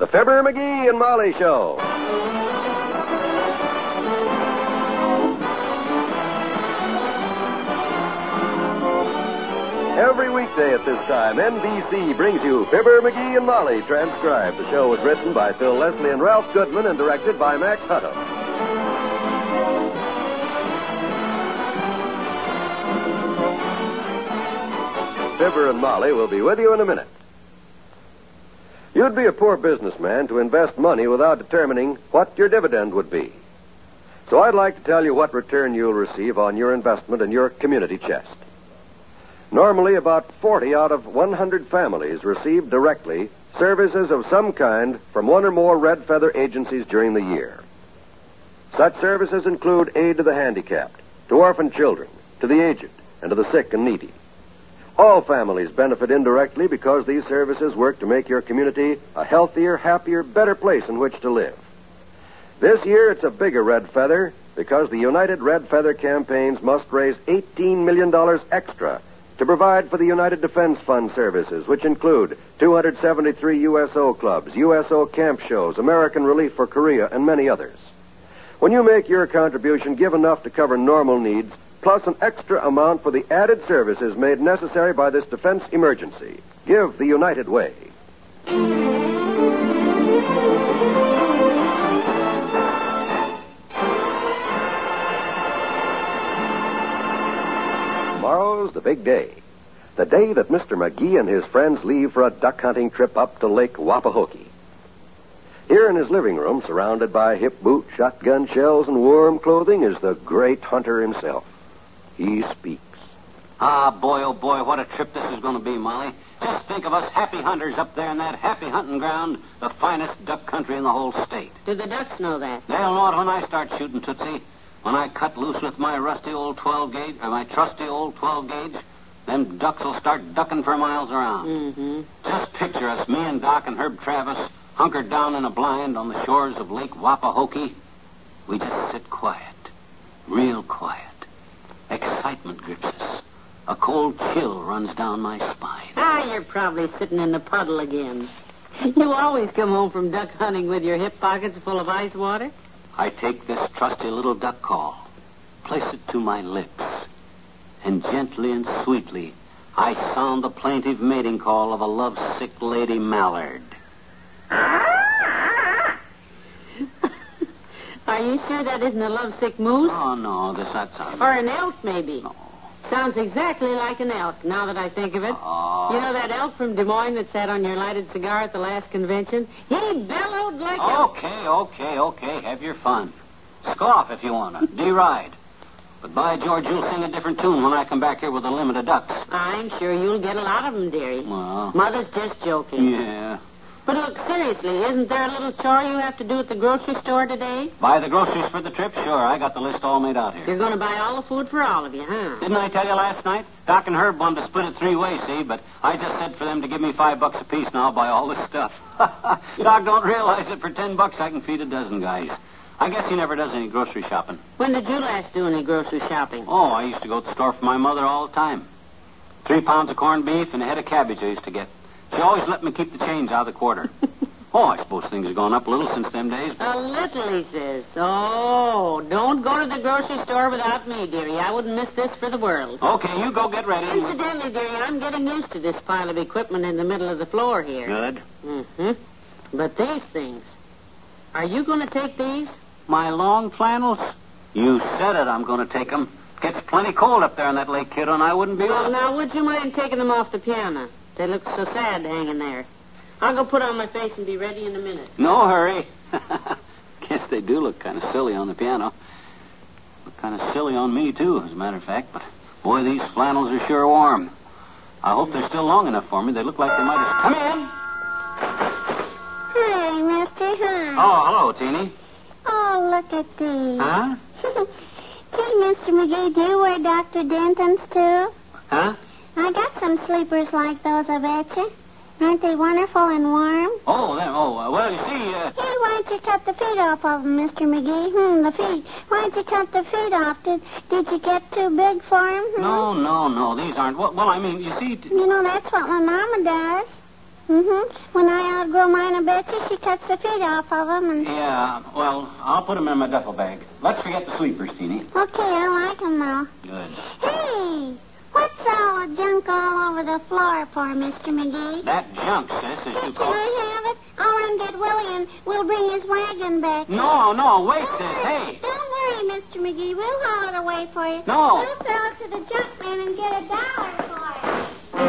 The Fibber, McGee, and Molly Show. Every weekday at this time, NBC brings you Fibber, McGee, and Molly transcribed. The show was written by Phil Leslie and Ralph Goodman and directed by Max Hutto. Fibber and Molly will be with you in a minute. You'd be a poor businessman to invest money without determining what your dividend would be. So I'd like to tell you what return you'll receive on your investment in your community chest. Normally, about 40 out of 100 families receive directly services of some kind from one or more Red Feather agencies during the year. Such services include aid to the handicapped, to orphan children, to the aged, and to the sick and needy. All families benefit indirectly because these services work to make your community a healthier, happier, better place in which to live. This year, it's a bigger Red Feather because the United Red Feather campaigns must raise $18 million extra to provide for the United Defense Fund services, which include 273 USO clubs, USO camp shows, American Relief for Korea, and many others. When you make your contribution, give enough to cover normal needs, plus an extra amount for the added services made necessary by this defense emergency. Give the United Way. Tomorrow's the big day. The day that Mr. McGee and his friends leave for a duck hunting trip up to Lake Wapahokee. Here in his living room, surrounded by hip boots, shotgun shells, and warm clothing, is the great hunter himself. He speaks. Ah, boy, oh boy, what a trip this is going to be, Molly. Just think of us happy hunters up there in that happy hunting ground, the finest duck country in the whole state. Do the ducks know that? They'll know it when I start shooting, Tootsie. When I cut loose with my rusty old 12-gauge, or my trusty old 12-gauge, them ducks will start ducking for miles around. Mm-hmm. Just picture us, me and Doc and Herb Travis, hunkered down in a blind on the shores of Lake Wapahokee. We just sit quiet, real quiet. Excitement grips us. A cold chill runs down my spine. Ah, you're probably sitting in the puddle again. You always come home from duck hunting with your hip pockets full of ice water. I take this trusty little duck call, place it to my lips, and gently and sweetly I sound the plaintive mating call of a lovesick lady mallard. Are you sure that isn't a lovesick moose? Oh, no, that sounds... Or an elk, maybe? No. Sounds exactly like an elk, now that I think of it. Oh. You know that elk from Des Moines that sat on your lighted cigar at the last convention? He bellowed like Okay. Have your fun. Scoff if you want to. Deride. But by George, you'll sing a different tune when I come back here with a limit of ducks. I'm sure you'll get a lot of them, dearie. Well... Mother's just joking. Yeah. But look, seriously, isn't there a little chore you have to do at the grocery store today? Buy the groceries for the trip? Sure, I got the list all made out here. You're going to buy all the food for all of you, huh? Didn't I tell you last night? Doc and Herb wanted to split it 3 ways, see? But I just said for them to give me $5 apiece, and I'll buy all this stuff. Doc don't realize that for $10 I can feed a dozen guys. I guess he never does any grocery shopping. When did you last do any grocery shopping? Oh, I used to go to the store for my mother all the time. 3 pounds of corned beef and a head of cabbage I used to get. She always let me keep the change out of the quarter. Oh, I suppose things have gone up a little since them days. A little, he says. Oh, don't go to the grocery store without me, dearie. I wouldn't miss this for the world. Okay, you go get ready. Incidentally, dearie, I'm getting used to this pile of equipment in the middle of the floor here. Good. Mm-hmm. But these things, are you going to take these? My long flannels? You said it, I'm going to take them. Gets plenty cold up there in that lake, kiddo, and I wouldn't be... Well, now, would you mind taking them off the piano? They look so sad hanging there. I'll go put on my face and be ready in a minute. No hurry. Guess they do look kind of silly on the piano. Look kind of silly on me, too, as a matter of fact. But, boy, these flannels are sure warm. I hope they're still long enough for me. They look like they might have... Come in! Hi, Mister. Hi. Oh, hello, Teeny. Oh, look at these. Huh? Hey, Mr. McGee, do you wear Dr. Denton's, too? Huh? I got some sleepers like those, I bet you. Aren't they wonderful and warm? Oh, well, you see, Hey, why don't you cut the feet off of them, Mr. McGee? The feet. Why don't you cut the feet off? Did you get too big for them? No, these aren't. Well, I mean, you see... You know, that's what my mama does. Mm-hmm. When I outgrow mine, I bet you she cuts the feet off of them. And... Yeah, well, I'll put them in my duffel bag. Let's forget the sleepers, Teeny. Okay, I like them now. Good. Hey, what's all the junk all over the floor for, Mr. McGee? That junk, sis, as you Can call it. I have it? I'll run get Willie and we'll bring his wagon back. No, wait, Don't sis, worry. hey. Don't worry, Mr. McGee. We'll haul it away for you. No. We'll sell it to the junk man and get $1 for it.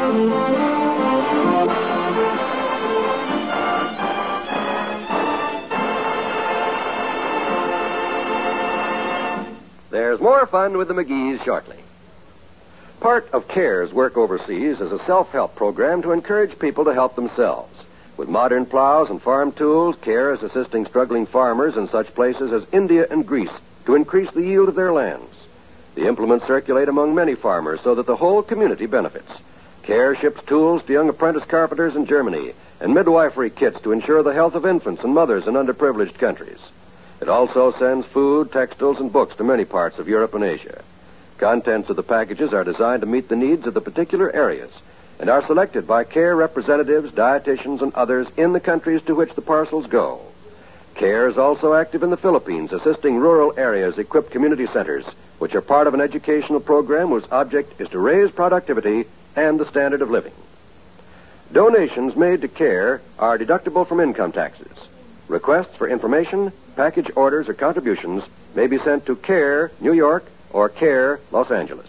There's more fun with the McGees shortly. Part of CARE's work overseas is a self-help program to encourage people to help themselves. With modern plows and farm tools, CARE is assisting struggling farmers in such places as India and Greece to increase the yield of their lands. The implements circulate among many farmers so that the whole community benefits. CARE ships tools to young apprentice carpenters in Germany and midwifery kits to ensure the health of infants and mothers in underprivileged countries. It also sends food, textiles, and books to many parts of Europe and Asia. Contents of the packages are designed to meet the needs of the particular areas and are selected by CARE representatives, dietitians, and others in the countries to which the parcels go. CARE is also active in the Philippines, assisting rural areas equipped community centers, which are part of an educational program whose object is to raise productivity and the standard of living. Donations made to CARE are deductible from income taxes. Requests for information, package orders, or contributions may be sent to CARE, New York, or CARE, Los Angeles.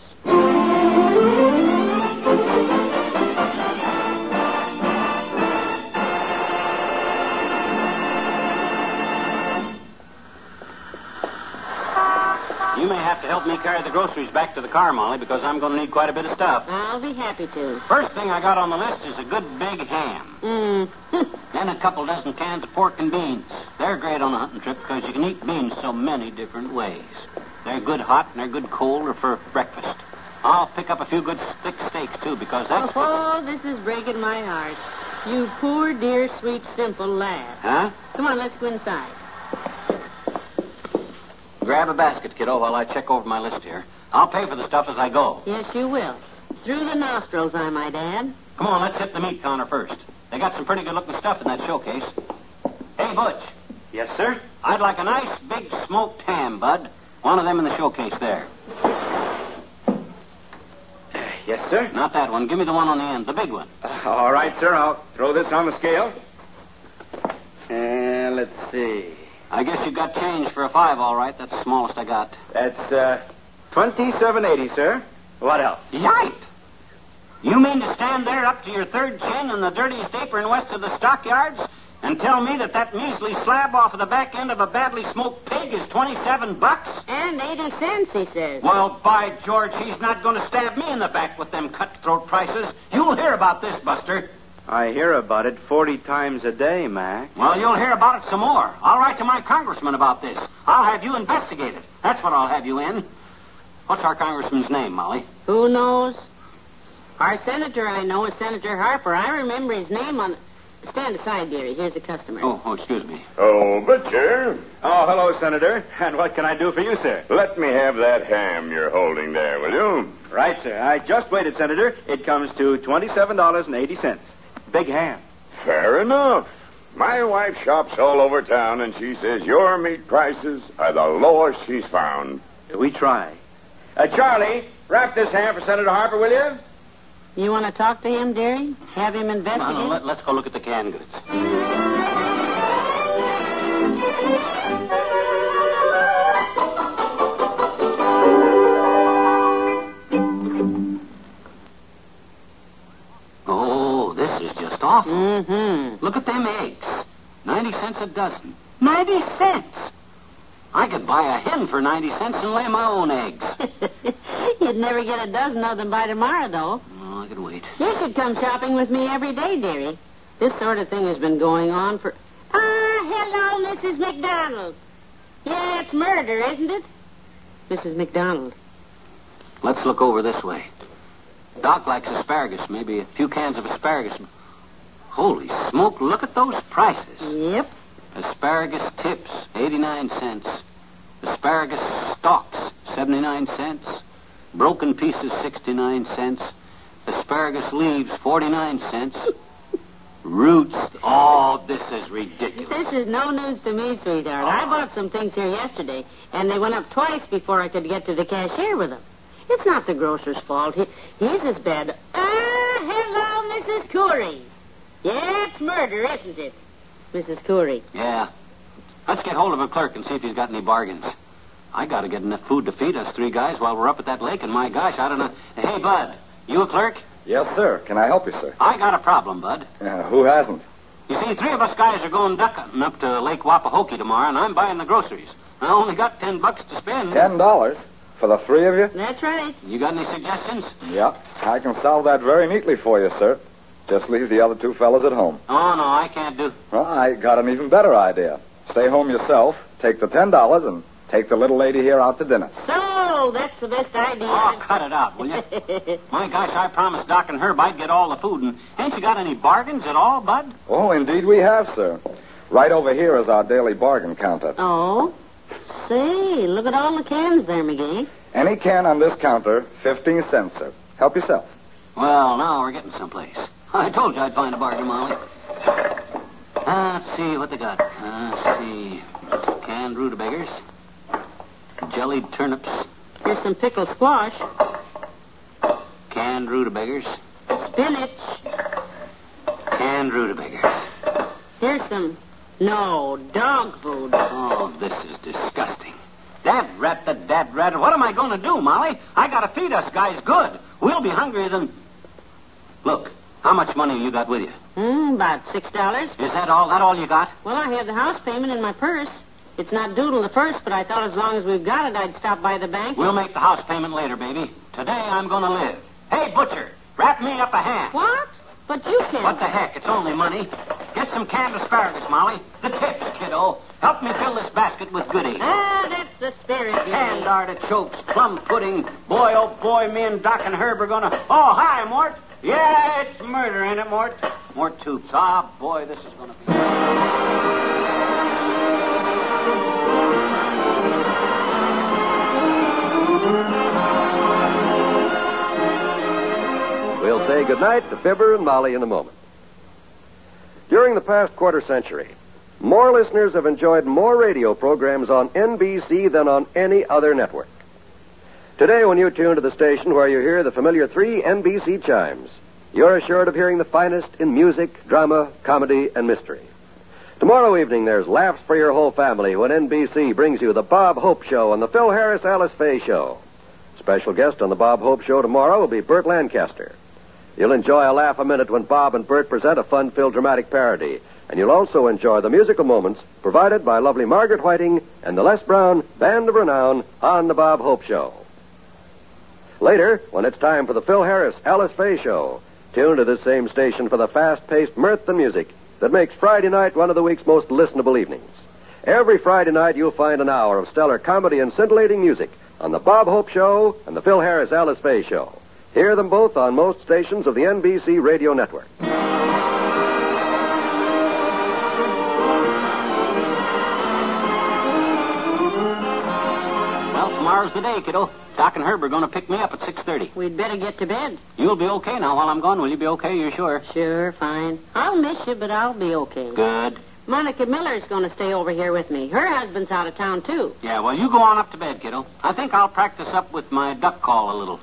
You may have to help me carry the groceries back to the car, Molly, because I'm going to need quite a bit of stuff. I'll be happy to. First thing I got on the list is a good big ham. Then a couple dozen cans of pork and beans. They're great on a hunting trip because you can eat beans so many different ways. They're good hot and they're good cold or for breakfast. I'll pick up a few good thick steaks, too, because that's... Oh, this is breaking my heart. You poor, dear, sweet, simple lad. Huh? Come on, let's go inside. Grab a basket, kiddo, while I check over my list here. I'll pay for the stuff as I go. Yes, you will. Through the nostrils, I might add. Come on, let's hit the meat counter first. They got some pretty good-looking stuff in that showcase. Hey, Butch. Yes, sir? I'd like a nice big smoked ham, Bud. One of them in the showcase there. Yes, sir? Not that one. Give me the one on the end, the big one. All right, sir. I'll throw this on the scale. And let's see. I guess you got change for a 5, all right. That's the smallest I got. That's $27.80, sir. What else? Yipe! You mean to stand there up to your third chin in the dirtiest apron west of the stockyards and tell me that measly slab off of the back end of a badly smoked pig is $27? And 80 cents, he says. Well, by George, he's not going to stab me in the back with them cutthroat prices. You'll hear about this, Buster. I hear about it 40 times a day, Mac. Well, you'll hear about it some more. I'll write to my congressman about this. I'll have you investigate it. That's what I'll have you in. What's our congressman's name, Molly? Who knows? Our senator, I know, is Senator Harper. I remember his name on... Stand aside, dearie. Here's a customer. Oh, excuse me. Oh, Butcher. Oh, hello, Senator. And what can I do for you, sir? Let me have that ham you're holding there, will you? Right, sir. I just waited, Senator. It comes to $27.80. Big ham. Fair enough. My wife shops all over town, and she says your meat prices are the lowest she's found. We try. Charlie, wrap this ham for Senator Harper, will you? You want to talk to him, dearie? Have him investigate? No, let's go look at the canned goods. Oh, this is just awful. Mm-hmm. Look at them eggs. 90 cents a dozen. 90 cents! I could buy a hen for 90 cents and lay my own eggs. You'd never get a dozen of them by tomorrow, though. Oh, I could wait. You should come shopping with me every day, dearie. This sort of thing has been going on for... hello, Mrs. McDonald. Yeah, it's murder, isn't it? Mrs. McDonald. Let's look over this way. Doc likes asparagus, maybe a few cans of asparagus. Holy smoke, look at those prices. Yep. Asparagus tips, 89 cents. Asparagus stalks, 79 cents. Broken pieces, 69 cents. Asparagus leaves, 49 cents. Roots. Oh, this is ridiculous. This is no news to me, sweetheart. I bought some things here yesterday, and they went up twice before I could get to the cashier with them. It's not the grocer's fault. He's as bad. Hello, Mrs. Curry. Yeah, it's murder, isn't it? Mrs. Curry. Yeah. Let's get hold of a clerk and see if he's got any bargains. I got to get enough food to feed us 3 guys while we're up at that lake, and my gosh, I don't know. Hey, Bud, you a clerk? Yes, sir. Can I help you, sir? I got a problem, Bud. Who hasn't? You see, 3 of us guys are going duck hunting up to Lake Wapahokee tomorrow, and I'm buying the groceries. I only got $10 to spend. $10? For the 3 of you? That's right. You got any suggestions? Yep. I can solve that very neatly for you, sir. Just leave the other 2 fellas at home. Oh, no, I can't do... Well, I got an even better idea. Stay home yourself, take the $10, and take the little lady here out to dinner. So, that's the best idea. Oh, cut it out, will you? My gosh, I promised Doc and Herb I'd get all the food, and ain't you got any bargains at all, Bud? Oh, indeed we have, sir. Right over here is our daily bargain counter. Oh? Say, look at all the cans there, McGee. Any can on this counter, 15 cents, sir. Help yourself. Well, now we're getting someplace. I told you I'd find a bargain, Molly. Let's see what they got. Let's see. Canned rutabagas. Jellied turnips. Here's some pickled squash. Canned rutabagas. Spinach. Canned rutabagas. Here's some... No, dog food. Oh, this is disgusting. Dad rat. What am I going to do, Molly? I got to feed us guys good. We'll be hungrier than... Look, how much money you got with you? About $6. Is that all you got? Well, I have the house payment in my purse. It's not due till the 1st, but I thought as long as we've got it, I'd stop by the bank. We'll make the house payment later, baby. Today I'm going to live. Hey, Butcher, wrap me up a ham. What? But you can't. What the heck? It's only money. Get some canned asparagus, Molly. The tips, kiddo. Help me fill this basket with goodies. That's the spirit, Jerry. Canned artichokes, plum pudding. Boy, oh boy, me and Doc and Herb are going to... Oh, hi, Mort. Yeah, it's murder, ain't it, Mort? Mort Toops. Ah, boy, this is going to be... We'll say goodnight to Fibber and Molly in a moment. During the past quarter century, more listeners have enjoyed more radio programs on NBC than on any other network. Today, when you tune to the station where you hear the familiar 3 NBC chimes, you're assured of hearing the finest in music, drama, comedy, and mystery. Tomorrow evening, there's laughs for your whole family when NBC brings you the Bob Hope Show and the Phil Harris Alice Faye Show. Special guest on the Bob Hope Show tomorrow will be Burt Lancaster. You'll enjoy a laugh a minute when Bob and Burt present a fun-filled dramatic parody. And you'll also enjoy the musical moments provided by lovely Margaret Whiting and the Les Brown Band of Renown on the Bob Hope Show. Later, when it's time for the Phil Harris Alice Faye Show, tune to this same station for the fast-paced mirth and music that makes Friday night one of the week's most listenable evenings. Every Friday night, you'll find an hour of stellar comedy and scintillating music on the Bob Hope Show and the Phil Harris Alice Faye Show. Hear them both on most stations of the NBC radio network. Well, tomorrow's the day, kiddo. Doc and Herb are going to pick me up at 6:30. We'd better get to bed. You'll be okay now while I'm gone. Will you be okay? You're sure? Sure, fine. I'll miss you, but I'll be okay. Good. Monica Miller's going to stay over here with me. Her husband's out of town, too. Yeah, well, you go on up to bed, kiddo. I think I'll practice up with my duck call a little.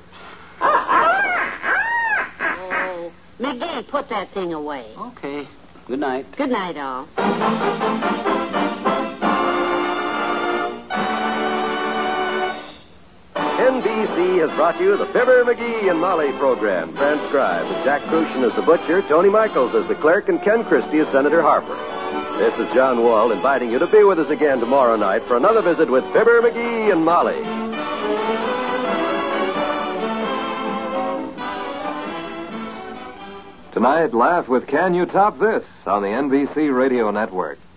Oh, McGee, put that thing away. Okay. Good night. Good night, all. NBC has brought you the Fibber, McGee, and Molly program, transcribed with Jack Crucian as the butcher, Tony Michaels as the clerk, and Ken Christie as Senator Harper. This is John Wall inviting you to be with us again tomorrow night for another visit with Fibber, McGee, and Molly. Tonight, laugh with Can You Top This on the NBC Radio Network.